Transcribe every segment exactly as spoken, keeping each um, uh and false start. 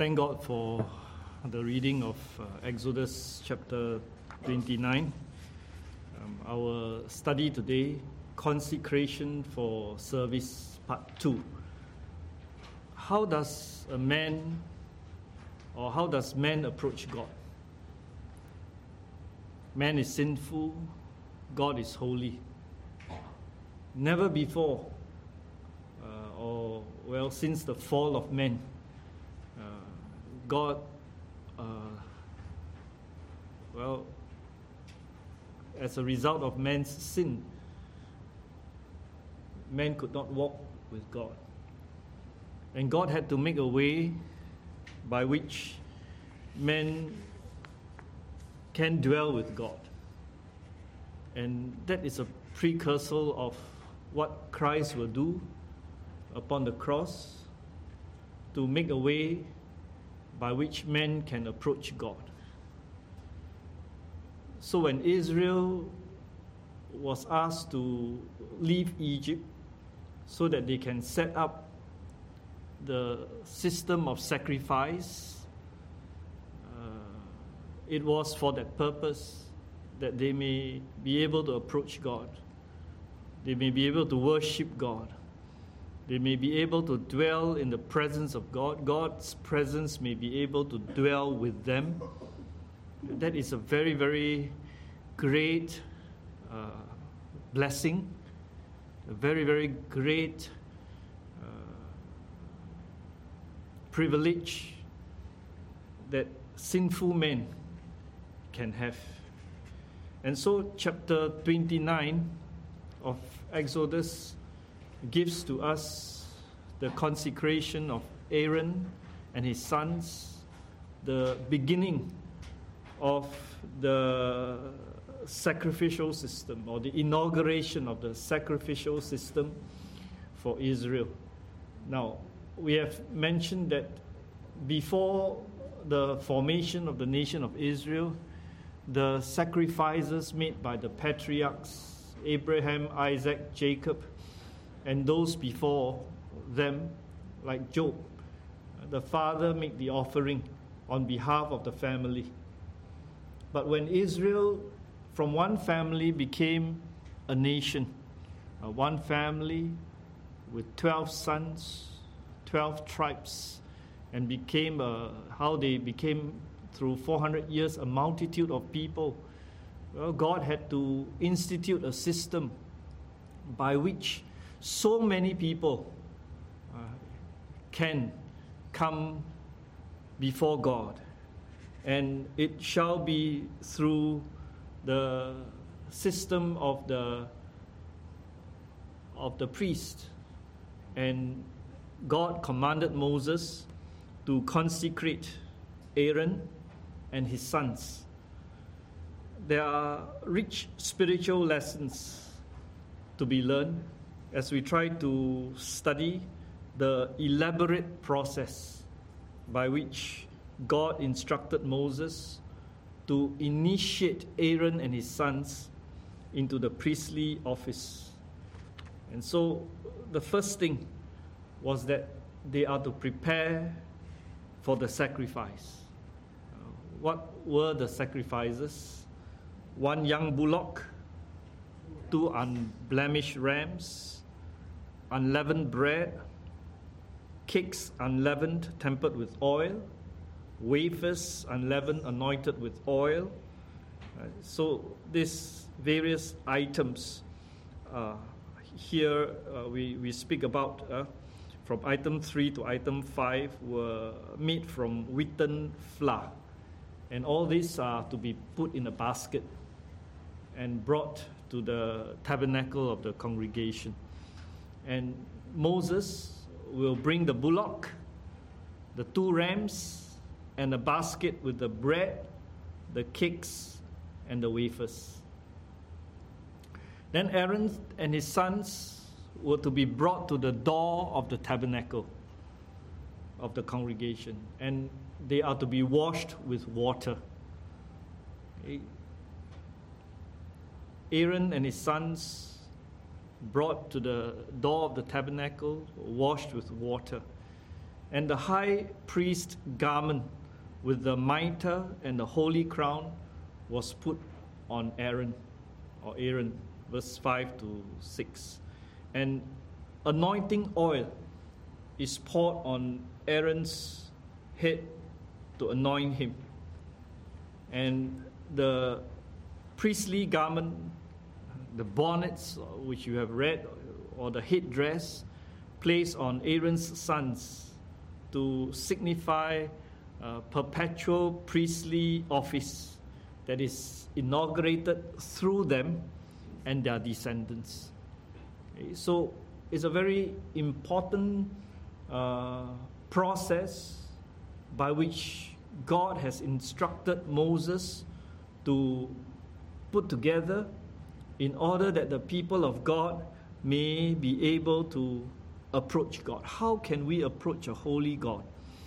thank God for the reading of uh, Exodus chapter twenty-nine. Um, our study today, Consecration for Service, part two. How does a man, or how does man approach God? Man is sinful, God is holy. Never before, uh, or well, since the fall of man, uh, God, uh, well, as a result of man's sin, man could not walk with God. And God had to make a way by which man can dwell with God. And that is a precursor of what Christ will do upon the cross to make a way by which man can approach God. So when Israel was asked to leave Egypt so that they can set up the system of sacrifice, uh, it was for that purpose, that they may be able to approach God. They may be able to worship God. They may be able to dwell in the presence of God. God's presence may be able to dwell with them. That is a very, very great uh, blessing, a very, very great uh, privilege that sinful men can have. And so chapter twenty-nine of Exodus gives to us the consecration of Aaron and his sons, the beginning of the sacrificial system, or the inauguration of the sacrificial system for Israel. Now, we have mentioned that before the formation of the nation of Israel, the sacrifices made by the patriarchs, Abraham, Isaac, Jacob, and those before them, like Job, the father made the offering on behalf of the family. But when Israel from one family became a nation, uh, one family with twelve sons, twelve tribes, and became uh, how they became through four hundred years a multitude of people, well, God had to institute a system by which so many people uh, can come before God. And it shall be through the system of the of the priest. And God commanded Moses to consecrate Aaron and his sons. There are rich spiritual lessons to be learned as we try to study the elaborate process by which God instructed Moses to initiate Aaron and his sons into the priestly office. And so the first thing was that they are to prepare for the sacrifice. Uh, what were the sacrifices? One young bullock, two unblemished rams, unleavened bread, cakes unleavened, tempered with oil, wafers unleavened, anointed with oil. Uh, so these various items uh, here uh, we, we speak about uh, from item three to item five were made from wheaten flour. And all these are to be put in a basket and brought to the tabernacle of the congregation. And Moses will bring the bullock, the two rams, and a basket with the bread, the cakes, and the wafers. Then Aaron and his sons were to be brought to the door of the tabernacle of the congregation, and they are to be washed with water. Okay. Aaron and his sons brought to the door of the tabernacle, washed with water. And the high priest garment with the mitre and the holy crown was put on Aaron, or Aaron, verse five to six. And anointing oil is poured on Aaron's head to anoint him. And the priestly garment, the bonnets, which you have read, or the headdress, placed on Aaron's sons to signify uh, perpetual priestly office that is inaugurated through them and their descendants. Okay, so it's a very important uh, process by which God has instructed Moses to put together in order that the people of God may be able to approach God. How can we approach a holy God?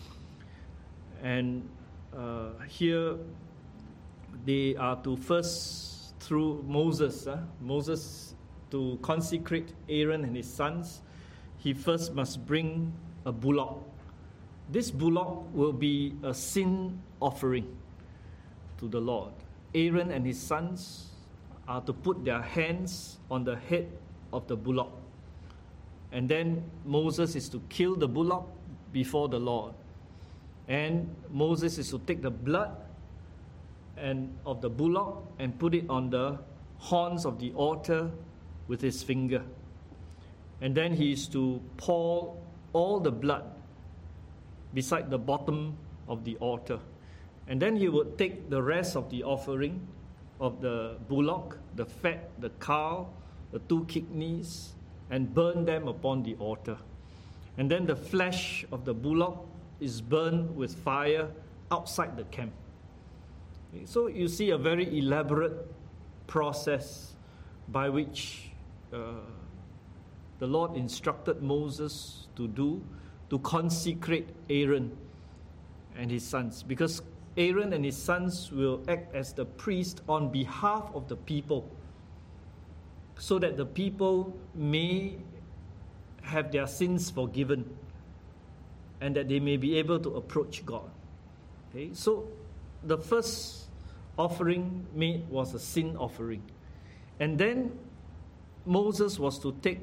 And uh, here they are to first, through Moses, uh, Moses to consecrate Aaron and his sons, he first must bring a bullock. This bullock will be a sin offering to the Lord. Aaron and his sons are to put their hands on the head of the bullock. And then Moses is to kill the bullock before the Lord. And Moses is to take the blood and of the bullock and put it on the horns of the altar with his finger. And then he is to pour all the blood beside the bottom of the altar. And then he would take the rest of the offering of the bullock, the fat, the cow, the two kidneys, and burn them upon the altar. And then the flesh of the bullock is burned with fire outside the camp. Okay, so you see a very elaborate process by which uh, the Lord instructed Moses to do, to consecrate Aaron and his sons, because Aaron and his sons will act as the priest on behalf of the people, so that the people may have their sins forgiven and that they may be able to approach God. Okay, so the first offering made was a sin offering. And then Moses was to take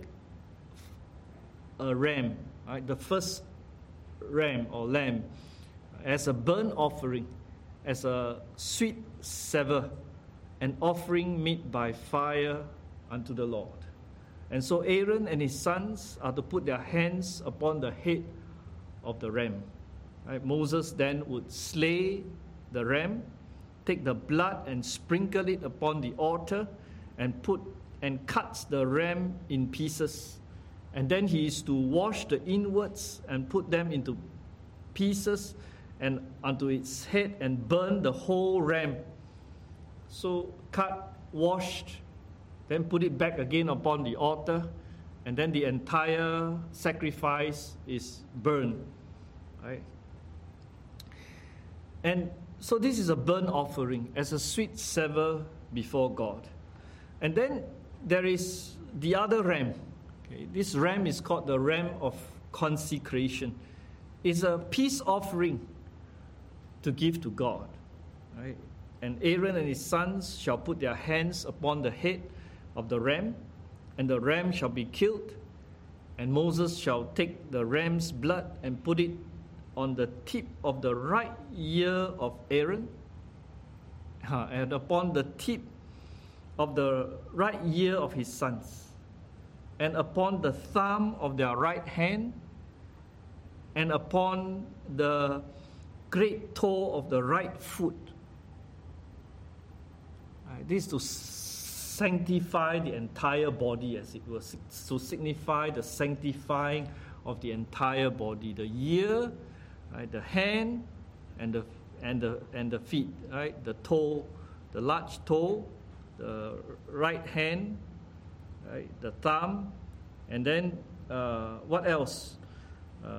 a ram, right, the first ram or lamb, as a burnt offering, as a sweet savour, an offering made by fire unto the Lord. And so Aaron and his sons are to put their hands upon the head of the ram. Right? Moses then would slay the ram, take the blood and sprinkle it upon the altar, and put and cuts the ram in pieces. And then he is to wash the inwards and put them into pieces and onto its head and burn the whole ram. So cut, washed, then put it back again upon the altar, and then the entire sacrifice is burned. Right? And so this is a burnt offering as a sweet savour before God. And then there is the other ram. Okay, this ram is called the ram of consecration. It's a peace offering to give to God. Right? And Aaron and his sons shall put their hands upon the head of the ram, and the ram shall be killed, and Moses shall take the ram's blood and put it on the tip of the right ear of Aaron, uh, and upon the tip of the right ear of his sons, and upon the thumb of their right hand, and upon the great toe of the right foot. Uh, this is to sanctify the entire body, as it were, to signify the sanctifying of the entire body. The ear, right, the hand, and the and the and the feet, right, the toe, the large toe, the right hand, right, the thumb, and then uh, what else? Uh,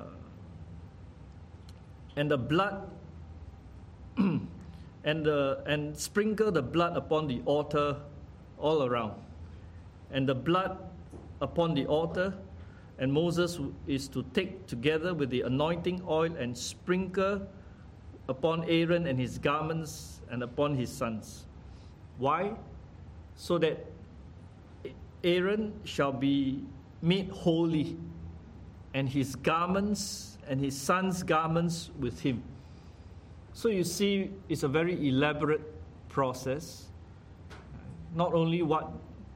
and the blood, and the and sprinkle the blood upon the altar all around, and the blood upon the altar and Moses is to take together with the anointing oil and sprinkle upon Aaron and his garments and upon his sons. Why? So that Aaron shall be made holy, and his garments and his sons' garments with him. So you see, it's a very elaborate process. Not only what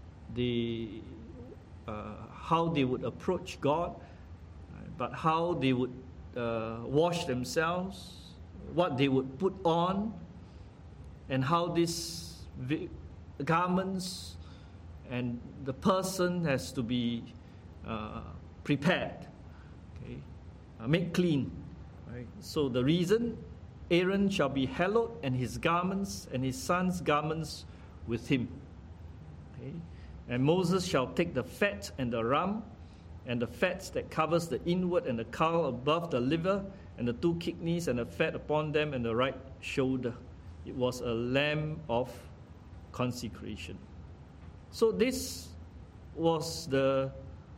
the uh, how they would approach God, but how they would uh, wash themselves, what they would put on, and how these vi- garments and the person has to be uh, prepared, okay, uh, made clean. Right? So the reason, Aaron shall be hallowed, and his garments and his sons' garments with him. Okay? And Moses shall take the fat and the ram, and the fat that covers the inward, and the caul above the liver, and the two kidneys, and the fat upon them, and the right shoulder. It was a lamb of consecration. So this was the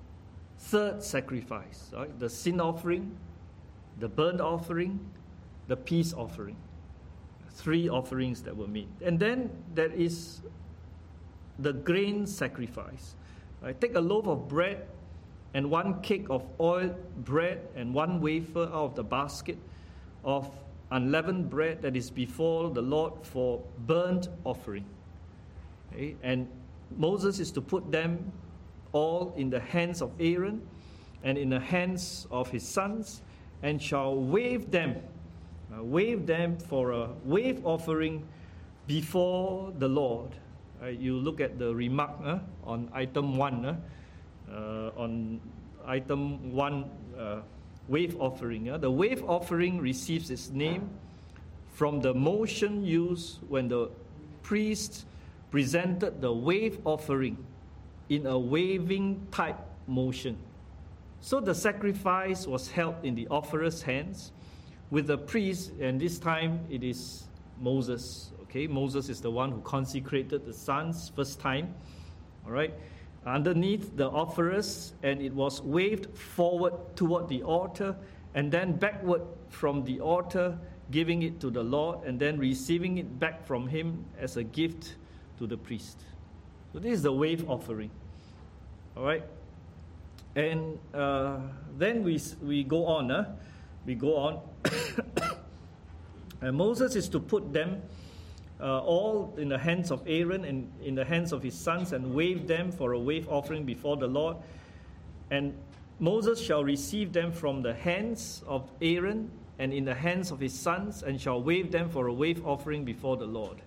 third sacrifice, right? The sin offering, the burnt offering, the peace offering. Three offerings that were made. And then there is the grain sacrifice. Right? Take a loaf of bread and one cake of oiled bread and one wafer out of the basket of unleavened bread that is before the Lord for burnt offering. Okay? And Moses is to put them all in the hands of Aaron and in the hands of his sons, and shall wave them, uh, wave them for a wave offering before the Lord. Uh, you look at the remark uh, on item one, uh, uh, on item one, uh, wave offering. Uh, the wave offering receives its name from the motion used when the priest presented the wave offering in a waving type motion. So the sacrifice was held in the offerer's hands with the priest, and this time it is Moses. Okay, Moses is the one who consecrated the sons first time. All right, underneath the offerers, and it was waved forward toward the altar and then backward from the altar, giving it to the Lord and then receiving it back from him as a gift to the priest. So this is the wave offering. All right, and uh, then we we go on. Uh, we go on. And Moses is to put them uh, all in the hands of Aaron and in the hands of his sons, and wave them for a wave offering before the Lord. And Moses shall receive them from the hands of Aaron and in the hands of his sons, and shall wave them for a wave offering before the Lord.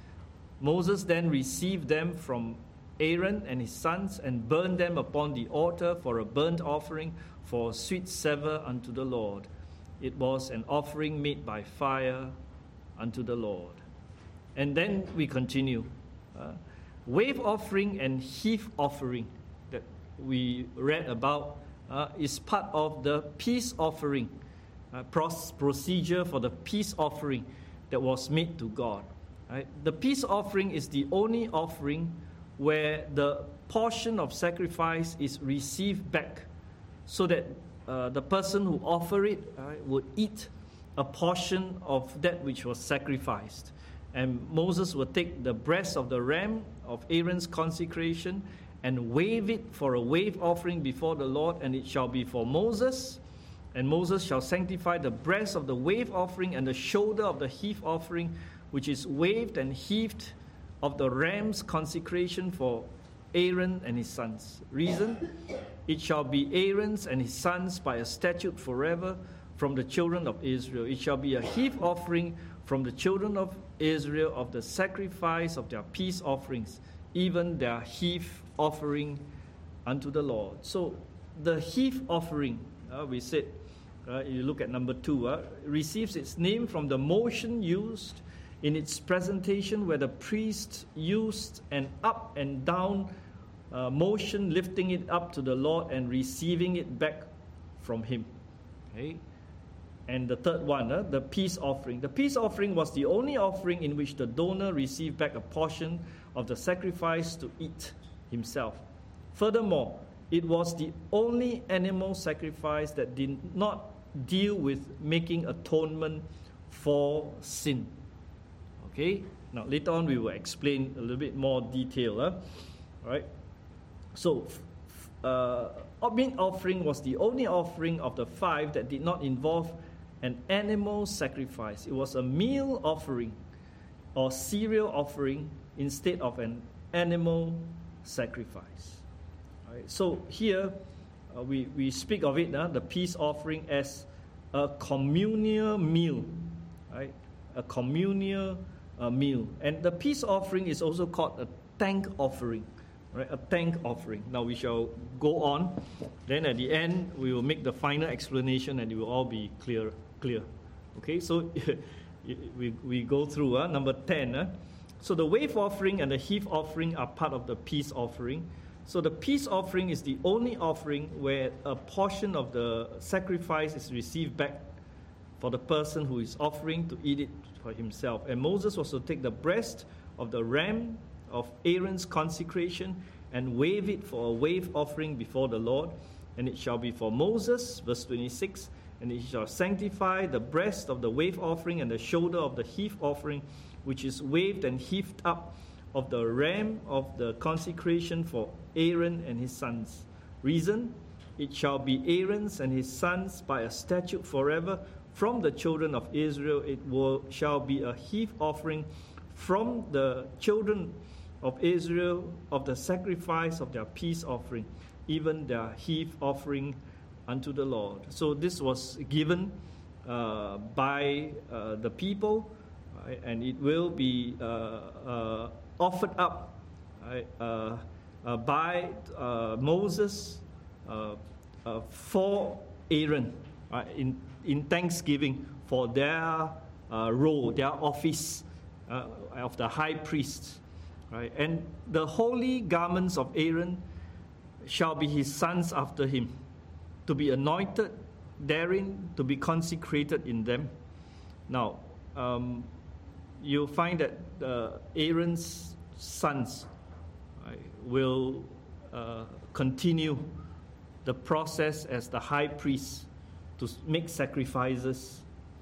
Moses then received them from Aaron and his sons, and burned them upon the altar for a burnt offering, for a sweet savour unto the Lord. It was an offering made by fire unto the Lord. And then we continue. Uh, wave offering and heave offering that we read about uh, is part of the peace offering, uh, procedure for the peace offering that was made to God. Right? The peace offering is the only offering where the portion of sacrifice is received back, so that uh, the person who offered it uh, would eat a portion of that which was sacrificed. And Moses would take the breast of the ram of Aaron's consecration and wave it for a wave offering before the Lord, and it shall be for Moses. And Moses shall sanctify the breast of the wave offering and the shoulder of the heave offering, which is waved and heaved, of the ram's consecration for Aaron and his sons. Reason? It shall be Aaron's and his sons by a statute forever from the children of Israel. It shall be a heave offering from the children of Israel of the sacrifice of their peace offerings, even their heave offering unto the Lord. So the heave offering, uh, we said, uh, you look at number two, uh, receives its name from the motion used in its presentation, where the priest used an up and down uh, motion, lifting it up to the Lord and receiving it back from him. Okay. And the third one, uh, the peace offering. The peace offering was the only offering in which the donor received back a portion of the sacrifice to eat himself. Furthermore, it was the only animal sacrifice that did not deal with making atonement for sin. Okay? Now, later on, we will explain a little bit more detail. Huh? All right? So, uh, meat offering was the only offering of the five that did not involve an animal sacrifice. It was a meal offering or cereal offering instead of an animal sacrifice. All right? So, here, uh, we, we speak of it, uh, the peace offering, as a communal meal. Right? A communal uh, meal. And the peace offering is also called a thank offering. Right? A thank offering. Now we shall go on. Then at the end, we will make the final explanation and it will all be clear. clear. Okay, so we, we go through uh, number ten. Uh. So the wave offering and the heave offering are part of the peace offering. So the peace offering is the only offering where a portion of the sacrifice is received back for the person who is offering to eat it for himself. And Moses was to take the breast of the ram of Aaron's consecration and wave it for a wave offering before the Lord. And it shall be for Moses, verse twenty-six, and he shall sanctify the breast of the wave offering and the shoulder of the heave offering, which is waved and heaved up of the ram of the consecration for Aaron and his sons. Reason, it shall be Aaron's and his sons by a statute forever. From the children of Israel it will, shall be a heave offering from the children of Israel of the sacrifice of their peace offering, even their heave offering unto the Lord. So this was given uh, by uh, the people, right? And it will be uh, uh, offered up right? uh, uh, by uh, Moses uh, uh, for Aaron right? in in thanksgiving for their uh, role, their office uh, of the high priest. Right? And the holy garments of Aaron shall be his sons after him, to be anointed therein, to be consecrated in them. Now, um, you'll find that uh, Aaron's sons right, will uh, continue the process as the high priest to make sacrifices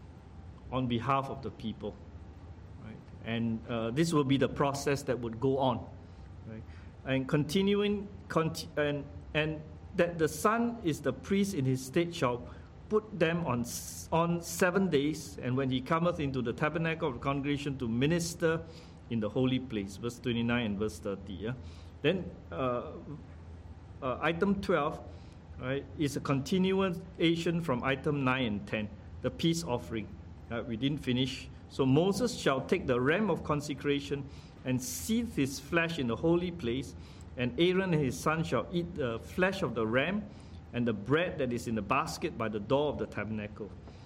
on behalf of the people. Right? And uh, this will be the process that would go on. Right? And continuing, conti- and, and that the son is the priest in his state shall put them on, on seven days, and when he cometh into the tabernacle of the congregation to minister in the holy place. Verse twenty-nine and verse thirty. Yeah? Then uh, uh, item twelve, right, is a continuation from item nine and ten, the peace offering. Uh, we didn't finish. So Moses shall take the ram of consecration and seethe his flesh in the holy place, and Aaron and his son shall eat the flesh of the ram and the bread that is in the basket by the door of the tabernacle.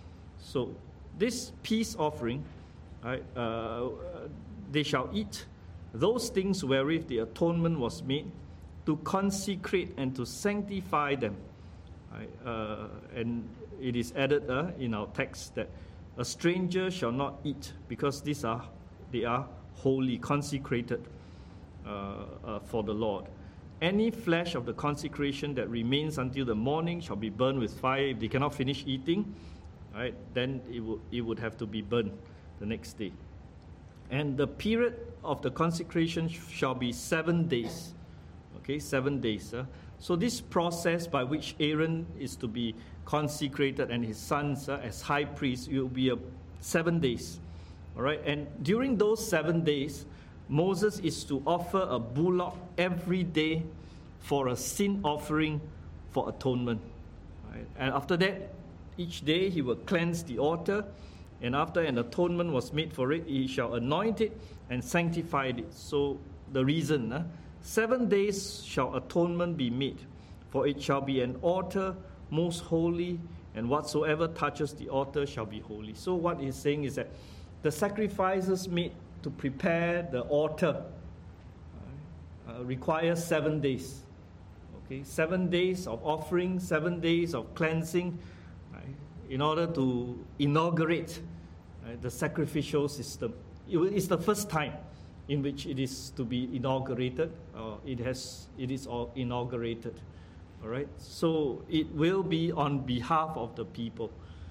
So this peace offering, right, uh, they shall eat those things wherewith the atonement was made, to consecrate and to sanctify them. Right? Uh, and it is added uh, in our text that a stranger shall not eat, because these are they are holy, consecrated uh, uh, for the Lord. Any flesh of the consecration that remains until the morning shall be burned with fire. If they cannot finish eating, right, then it would it would have to be burned the next day. And the period of the consecration shall be seven days. Okay, seven days. Uh. So this process by which Aaron is to be consecrated and his sons uh, as high priests, it will be a seven days. All right, and during those seven days, Moses is to offer a bullock every day for a sin offering for atonement. Right? And after that, each day he will cleanse the altar, and after an atonement was made for it, he shall anoint it and sanctify it. So the reason, uh, seven days shall atonement be made, for it shall be an altar most holy, and whatsoever touches the altar shall be holy. So what he's saying is that the sacrifices made to prepare the altar uh, require seven days. Okay, seven days of offering, seven days of cleansing, right, in order to inaugurate right, the sacrificial system. It, it's the first time in which it is to be inaugurated. Uh, it has, it is all inaugurated. All right, so it will be on behalf of the people.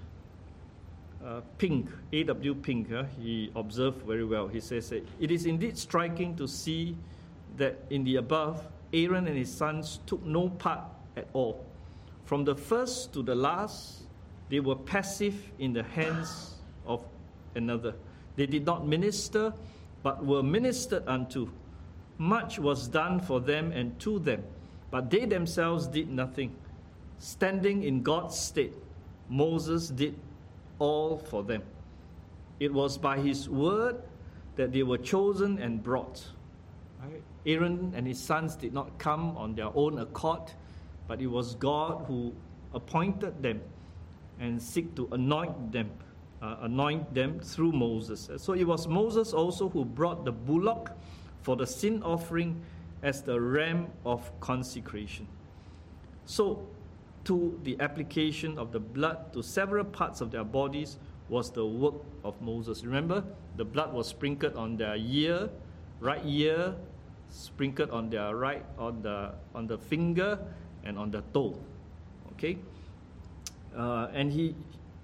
Uh, Pink, A W Pink, uh, he observed very well. He says, that, it is indeed striking to see that in the above, Aaron and his sons took no part at all. From the first to the last, they were passive in the hands of another. They did not minister, but were ministered unto. Much was done for them and to them, but they themselves did nothing. Standing in God's stead, Moses did all for them. It was by his word that they were chosen and brought. Right? Aaron and his sons did not come on their own accord, but it was God who appointed them and seek to anoint them, uh, anoint them through Moses. So it was Moses also who brought the bullock for the sin offering as the ram of consecration. So, to the application of the blood to several parts of their bodies was the work of Moses. Remember, the blood was sprinkled on their ear, right ear, sprinkled on their right, on the on the finger, and on the toe. Okay, uh, and he,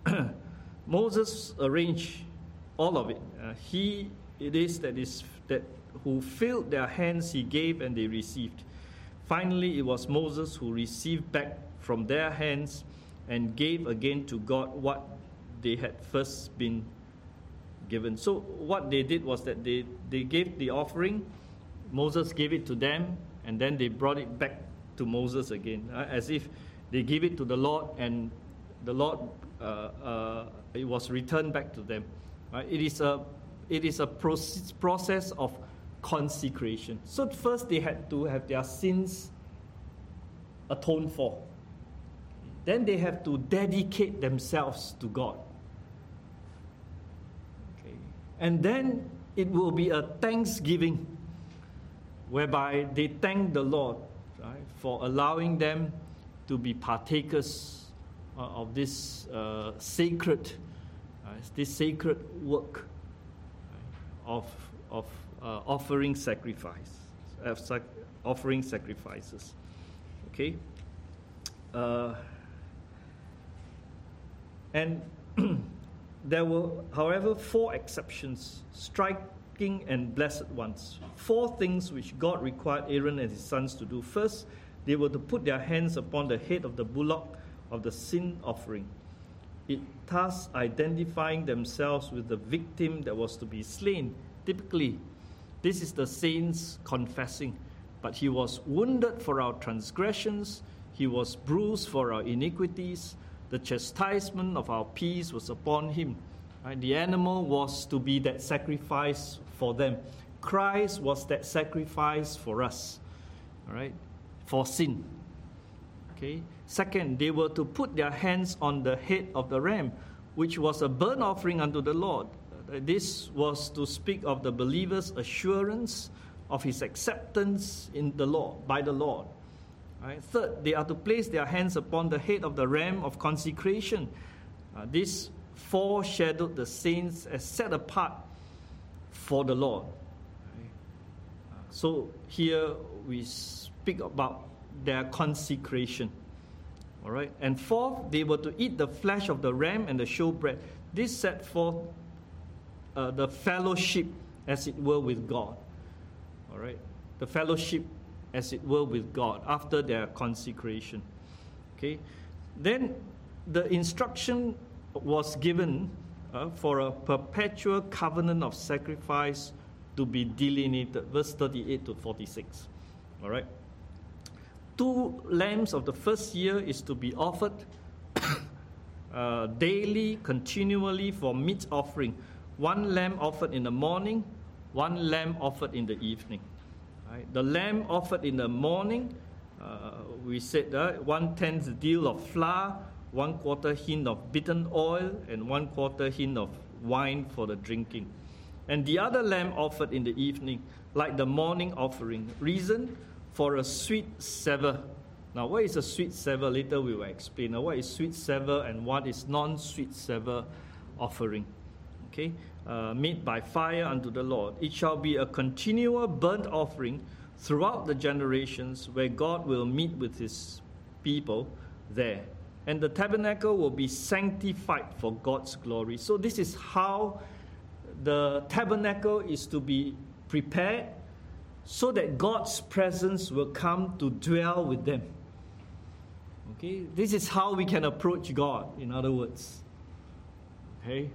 Moses arranged all of it. Uh, he it is that is that who filled their hands. He gave and they received. Finally, it was Moses who received back from their hands and gave again to God what they had first been given. So what they did was that they, they gave the offering, Moses gave it to them, and then they brought it back to Moses again, uh, as if they give it to the Lord and the Lord, uh, uh, it was returned back to them. Uh, it is a, it is a process, process of consecration. So first they had to have their sins atoned for. Then they have to dedicate themselves to God. Okay. And then it will be a thanksgiving whereby they thank the Lord, right, for allowing them to be partakers uh, of this uh, sacred, uh, this sacred work, right, of of uh, offering sacrifice, uh, sac- offering sacrifices. Okay. Uh, And there were, however, four exceptions, striking and blessed ones. Four things which God required Aaron and his sons to do. First, they were to put their hands upon the head of the bullock of the sin offering, it thus identifying themselves with the victim that was to be slain. Typically, this is the saints confessing, but he was wounded for our transgressions, he was bruised for our iniquities, the chastisement of our peace was upon him. Right? The animal was to be that sacrifice for them. Christ was that sacrifice for us, all right, for sin. Okay. Second, they were to put their hands on the head of the ram, which was a burnt offering unto the Lord. This was to speak of the believer's assurance of his acceptance in the Lord, by the Lord. Right. Third, they are to place their hands upon the head of the ram of consecration. Uh, this foreshadowed the saints as set apart for the Lord. Right. Uh, so here we speak about their consecration. All right. And fourth, they were to eat the flesh of the ram and the showbread. This set forth uh, the fellowship, as it were, with God. All right. The fellowship, as it were, with God after their consecration. Okay, then the instruction was given uh, for a perpetual covenant of sacrifice to be delineated. Verse thirty-eight to forty-six. All right. Two lambs of the first year is to be offered uh, daily, continually for meat offering. One lamb offered in the morning, one lamb offered in the evening. Right. The lamb offered in the morning, uh, we said uh, one-tenth deal of flour, one quarter hin of beaten oil, and one quarter hin of wine for the drinking. And the other lamb offered in the evening, like the morning offering. Reason? For a sweet savour. Now, what is a sweet savour? Later we will explain. Now, what is sweet savour and what is non-sweet savour offering? Okay, uh, made by fire unto the Lord. It shall be a continual burnt offering throughout the generations, where God will meet with his people there. And the tabernacle will be sanctified for God's glory. So this is how the tabernacle is to be prepared, so that God's presence will come to dwell with them. Okay, this is how we can approach God, in other words. Okay,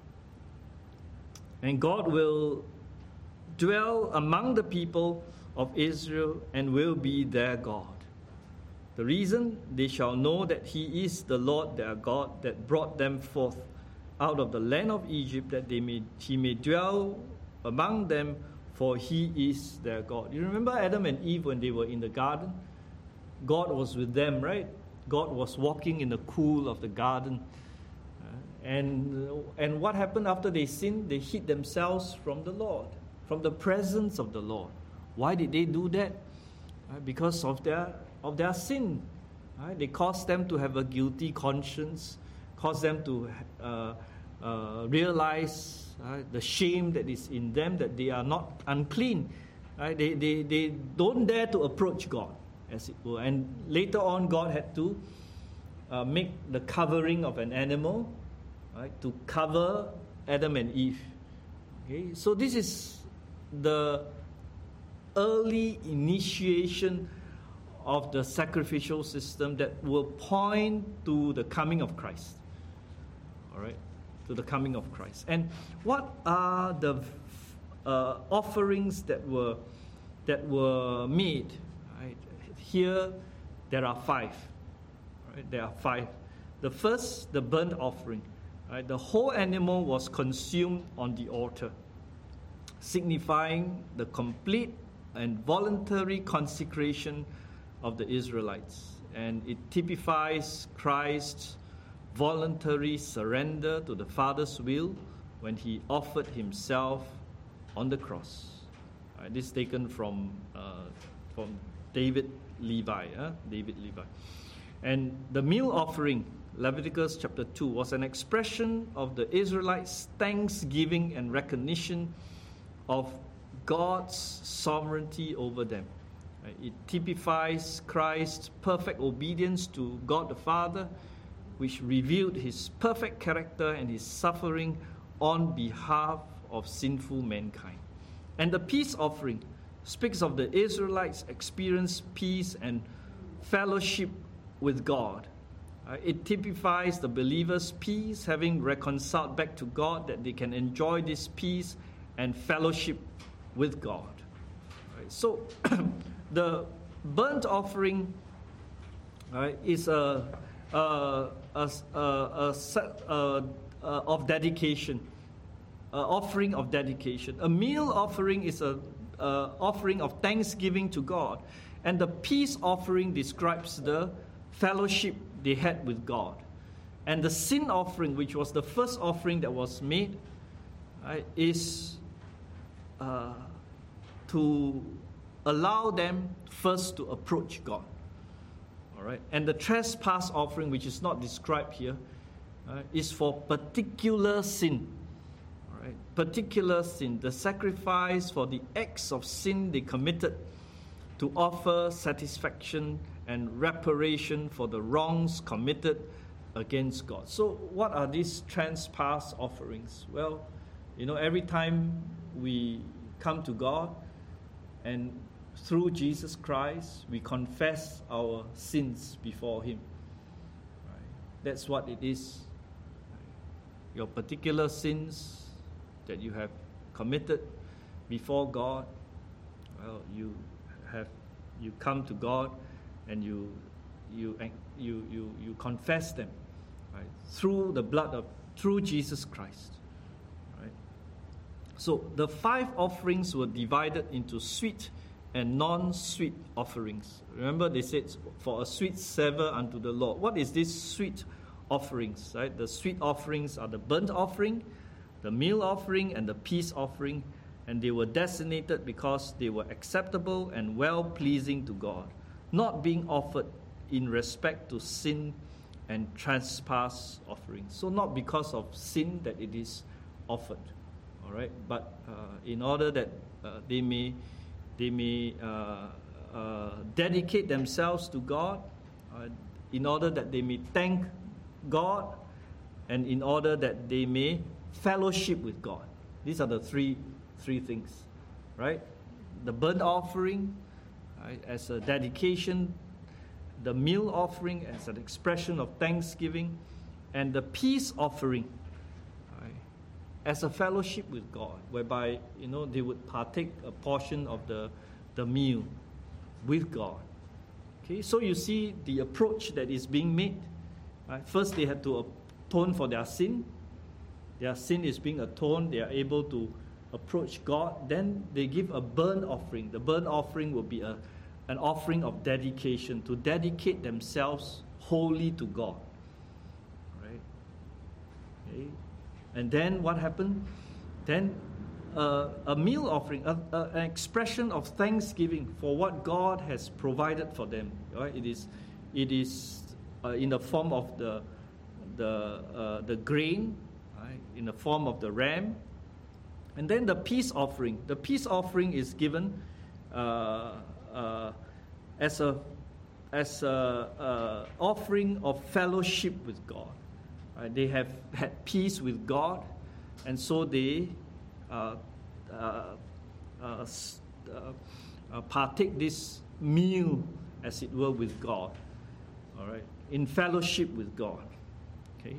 and God will dwell among the people of Israel and will be their God. The reason, they shall know that He is the Lord their God that brought them forth out of the land of Egypt, that they may He may dwell among them, for He is their God. You remember Adam and Eve when they were in the garden? God was with them, right? God was walking in the cool of the garden. Uh, and, and what happened after they sinned? They hid themselves from the Lord, from the presence of the Lord. Why did they do that? Uh, because of their of their sin. Right? They caused them to have a guilty conscience, caused them to uh, uh, realize uh, the shame that is in them, that they are not unclean. Right? They, they, they don't dare to approach God, as it were. And later on, God had to uh, make the covering of an animal, right, to cover Adam and Eve. Okay? So this is the early initiation of the sacrificial system that will point to the coming of Christ. All right, to the coming of Christ. And what are the uh, offerings that were that were made? Right? Here, there are five. Right? There are five. The first, the burnt offering. Right? The whole animal was consumed on the altar, signifying the complete and voluntary consecration of the Israelites. And it typifies Christ's voluntary surrender to the Father's will when He offered Himself on the cross. Right, this is taken from uh, from David Levi, uh, David Levi. And the meal offering, Leviticus chapter two, was an expression of the Israelites' thanksgiving and recognition of God's sovereignty over them. It typifies Christ's perfect obedience to God the Father, which revealed His perfect character and His suffering on behalf of sinful mankind. And the peace offering speaks of the Israelites' experience peace and fellowship with God. Uh, it typifies the believers' peace, having reconciled back to God, that they can enjoy this peace and fellowship with God. Right? So, the burnt offering, right, is a, a, a, a, a set uh, uh, of dedication, an offering of dedication. A meal offering is an offering of thanksgiving to God, and the peace offering describes the fellowship they had with God. And the sin offering, which was the first offering that was made, right, is uh, to allow them first to approach God. All right, and the trespass offering, which is not described here, uh, is for particular sin. All right, particular sin, the sacrifice for the acts of sin they committed, to offer satisfaction and reparation for the wrongs committed against God. So, what are these trespass offerings? Well, you know, every time we come to God, and through Jesus Christ, we confess our sins before Him. Right? That's what it is. Your particular sins that you have committed before God, well, you have you come to God and you you you you you confess them, right? Through the blood of through Jesus Christ. Right? So the five offerings were divided into sweet and non-sweet offerings. Remember, they said, for a sweet savour unto the Lord. What is this sweet offerings? Right? The sweet offerings are the burnt offering, the meal offering, and the peace offering, and they were designated because they were acceptable and well-pleasing to God, not being offered in respect to sin and trespass offerings. So not because of sin that it is offered, all right, but uh, in order that uh, they may they may uh, uh, dedicate themselves to God uh, in order that they may thank God, and in order that they may fellowship with God. These are the three three things, right? The burnt offering, right, as a dedication, the meal offering as an expression of thanksgiving, and the peace offering, right, as a fellowship with God, whereby, you know, they would partake a portion of the, the meal with God. Okay, so you see the approach that is being made. Right? First, they had to atone for their sin. Their sin is being atoned. They are able to approach God. Then they give a burnt offering. The burnt offering will be a, an offering of dedication, to dedicate themselves wholly to God. Right? Okay. And then what happened? Then uh, a meal offering, a, a, an expression of thanksgiving for what God has provided for them. Right? It is, it is uh, in the form of the the uh, the grain, right? In the form of the ram. And then the peace offering. The peace offering is given uh, uh, as a as a uh, offering of fellowship with God. Right? They have had peace with God, and so they uh, uh, uh, uh, partake this meal, as it were, with God. All right, in fellowship with God. Okay.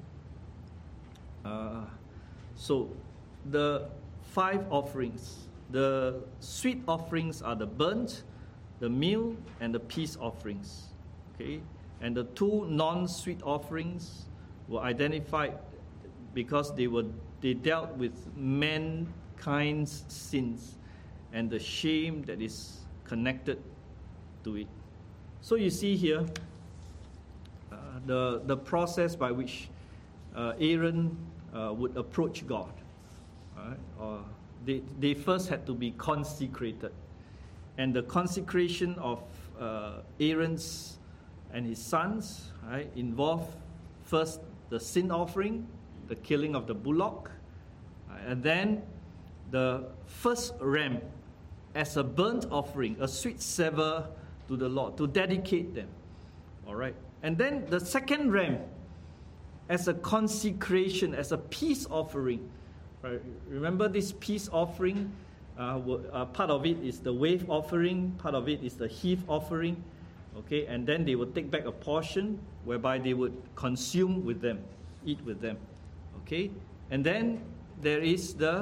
Uh, so the five offerings. The sweet offerings are the burnt, the meal, and the peace offerings. Okay, and the two non-sweet offerings were identified because they were they dealt with mankind's sins and the shame that is connected to it. So you see here uh, the the process by which uh, Aaron uh, would approach God. Right? Or they they first had to be consecrated, and the consecration of uh, Aaron's and his sons, right, involved first the sin offering, the killing of the bullock, right, and then the first ram as a burnt offering, a sweet savour to the Lord, to dedicate them. All right, and then the second ram as a consecration, as a peace offering. Right. Remember this peace offering, uh, uh, part of it is the wave offering, part of it is the heave offering, okay, and then they would take back a portion whereby they would consume with them, eat with them, okay, and then there is the,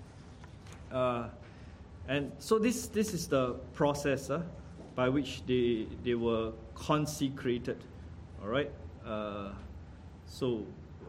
uh, and so this this is the process uh, by which they they were consecrated, all right, uh, so.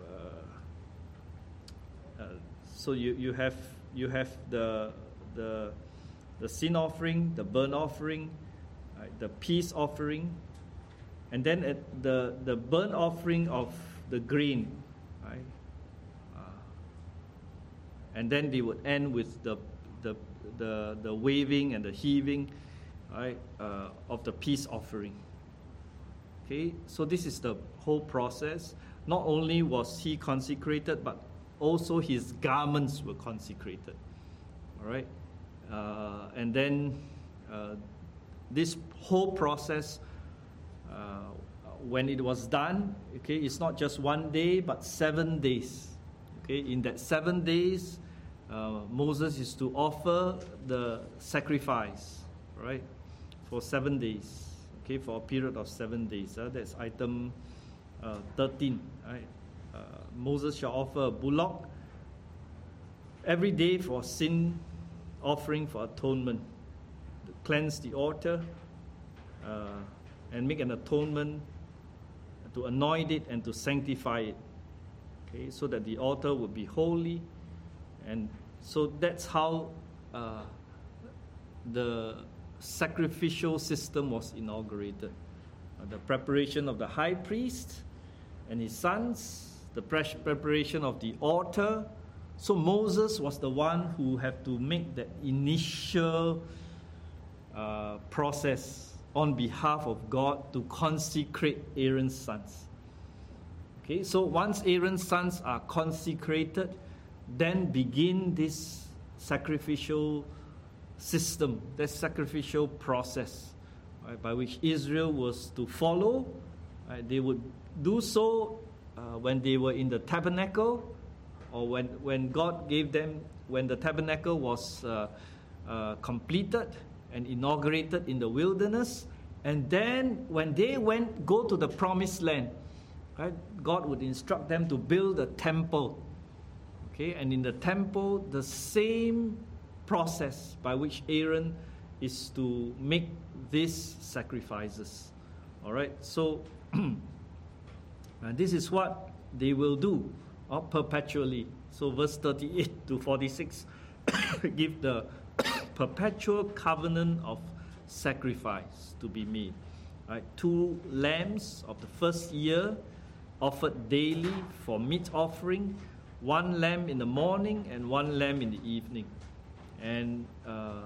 So you, you have you have the the the sin offering, the burnt offering, right, the peace offering, and then at the the burnt offering of the grain, right? Uh, and then they would end with the the the the waving and the heaving, right, uh, of the peace offering. Okay, so this is the whole process. Not only was he consecrated, but also his garments were consecrated. All right, uh, and then uh, this whole process, uh, when it was done, okay, it's not just one day but seven days. Okay, in that seven days, uh, Moses is to offer the sacrifice, right, for seven days. Okay, for a period of seven days. Uh, that's item uh, thirteen. Right. Uh, Moses shall offer a bullock every day for sin offering, for atonement, to cleanse the altar uh, and make an atonement, to anoint it and to sanctify it, okay, so that the altar would be holy. And so that's how uh, the sacrificial system was inaugurated. Uh, the preparation of the high priest and his sons, the preparation of the altar. So Moses was the one who had to make that initial uh, process on behalf of God to consecrate Aaron's sons. Okay, so once Aaron's sons are consecrated, then begin this sacrificial system, this sacrificial process, right, by which Israel was to follow Right? They would do so uh, when they were in the tabernacle, or when, when God gave them, when the tabernacle was uh, uh, completed and inaugurated in the wilderness. And then when they went, go to the promised land, right, God would instruct them to build a temple. Okay, and in the temple, the same process by which Aaron is to make these sacrifices. All right, so and this is what they will do uh, perpetually. So verse thirty-eight to forty-six give the perpetual covenant of sacrifice to be made. Right, two lambs of the first year offered daily for meat offering, one lamb in the morning and one lamb in the evening. And uh,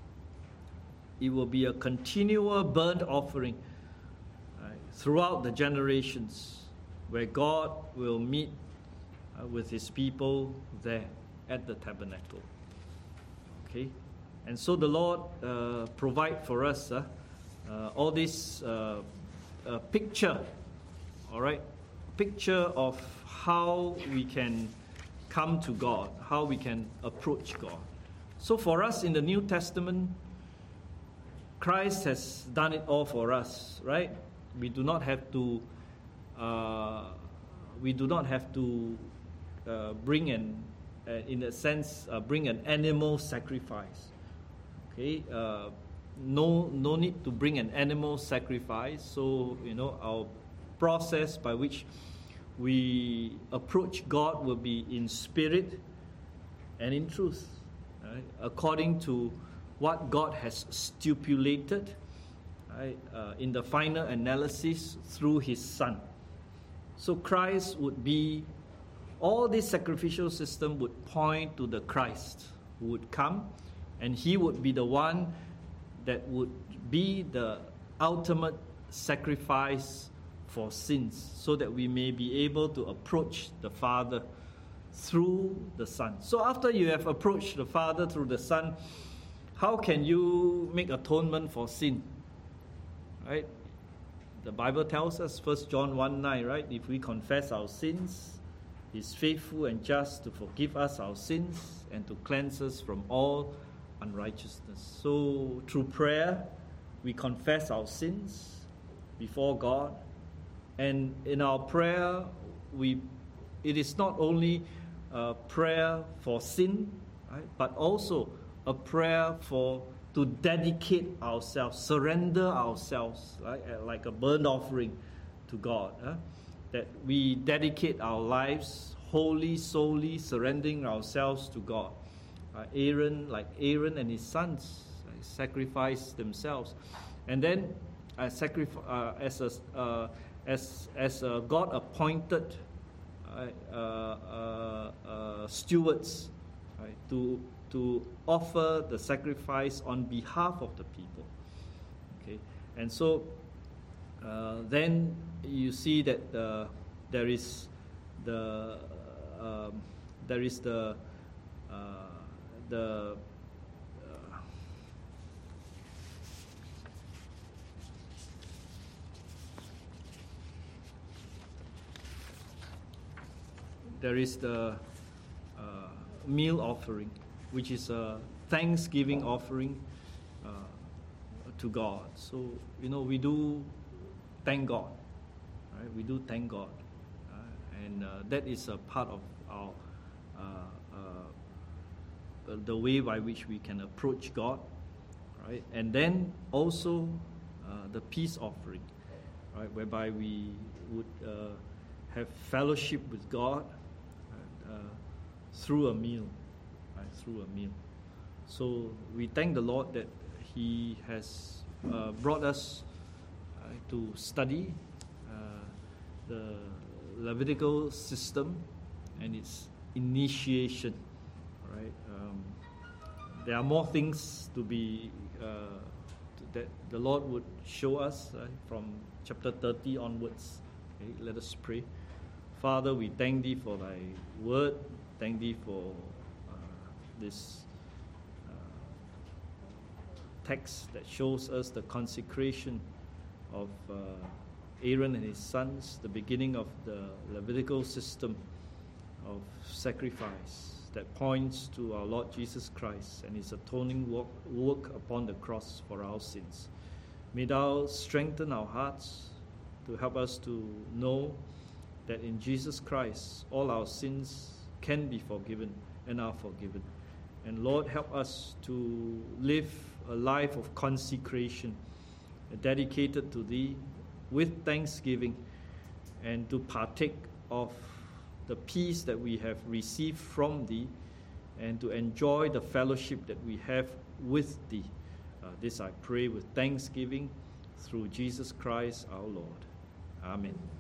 it will be a continual burnt offering right, throughout the generations, where God will meet uh, with his people there at the tabernacle. Okay, and so the Lord uh, provide for us uh, uh, all this uh, uh, picture, all right, picture of how we can come to God, how we can approach God. So for us in the New Testament, Christ has done it all for us, right? We do not have to. Uh, we do not have to uh, bring an, uh, in a sense, uh, bring an animal sacrifice. Okay, uh, no, no need to bring an animal sacrifice. So you know, our process by which we approach God will be in spirit and in truth, right? According to what God has stipulated, right, uh, in the final analysis through his Son. So Christ would be, all this sacrificial system would point to the Christ who would come, and he would be the one that would be the ultimate sacrifice for sins, so that we may be able to approach the Father through the Son. So after you have approached the Father through the Son, how can you make atonement for sin? Right? The Bible tells us, First John one nine, right? If we confess our sins, he's faithful and just to forgive us our sins and to cleanse us from all unrighteousness. So through prayer, we confess our sins before God. And in our prayer, we it is not only a prayer for sin, right, but also a prayer for to dedicate ourselves, surrender ourselves, right, like a burnt offering to God. Huh? That we dedicate our lives wholly, solely, surrendering ourselves to God. Uh, Aaron, like Aaron and his sons, right, sacrificed themselves, and then uh, sacrifice uh, as a uh, as as a God appointed uh, uh, uh, uh, stewards, right, to to offer the sacrifice on behalf of the people. Okay, and so uh, then you see that uh, there is the uh, um, there is the uh, the uh, there is the uh, meal offering, which is a thanksgiving offering uh, to God. So, you know, we do thank God, right? We do thank God. Uh, and uh, that is a part of our, uh, uh, the way by which we can approach God, right? And then also uh, the peace offering, right? Whereby we would uh, have fellowship with God uh, through a meal. Through a meal. So we thank the Lord that he has uh, brought us uh, to study uh, the Levitical system and its initiation. Right? Um, there are more things to be uh, that the Lord would show us uh, from chapter thirty onwards. Okay? Let us pray. Father, we thank thee for thy word. Thank thee for this uh, text that shows us the consecration of uh, Aaron and his sons, the beginning of the Levitical system of sacrifice that points to our Lord Jesus Christ and his atoning work, work upon the cross for our sins. May thou strengthen our hearts to help us to know that in Jesus Christ all our sins can be forgiven and are forgiven. And Lord, help us to live a life of consecration, dedicated to Thee with thanksgiving, and to partake of the peace that we have received from Thee, and to enjoy the fellowship that we have with Thee. Uh, this I pray with thanksgiving through Jesus Christ our Lord. Amen.